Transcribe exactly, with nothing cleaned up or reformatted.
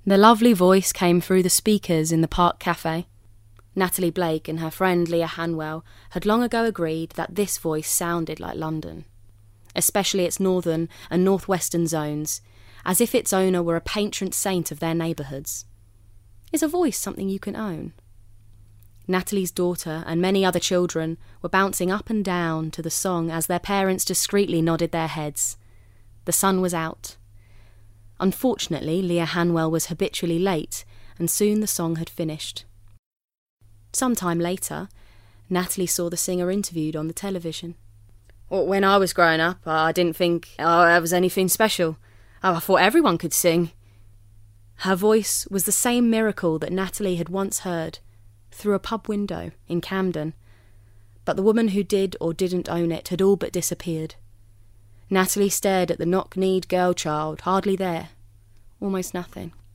The lovely voice came through the speakers in the Park Cafe. Natalie Blake and her friend Leah Hanwell had long ago agreed that this voice sounded like London, especially its northern and northwestern zones, as if its owner were a patron saint of their neighbourhoods. Is a voice something you can own? Natalie's daughter and many other children were bouncing up and down to the song as their parents discreetly nodded their heads. The sun was out. Unfortunately, Leah Hanwell was habitually late, and soon the song had finished. Some time later, Natalie saw the singer interviewed on the television. Well, when I was growing up, I didn't think oh, there was anything special. Oh, I thought everyone could sing. Her voice was the same miracle that Natalie had once heard, through a pub window in Camden. But the woman who did or didn't own it had all but disappeared. Natalie stared at the knock-kneed girl child, hardly there, almost nothing.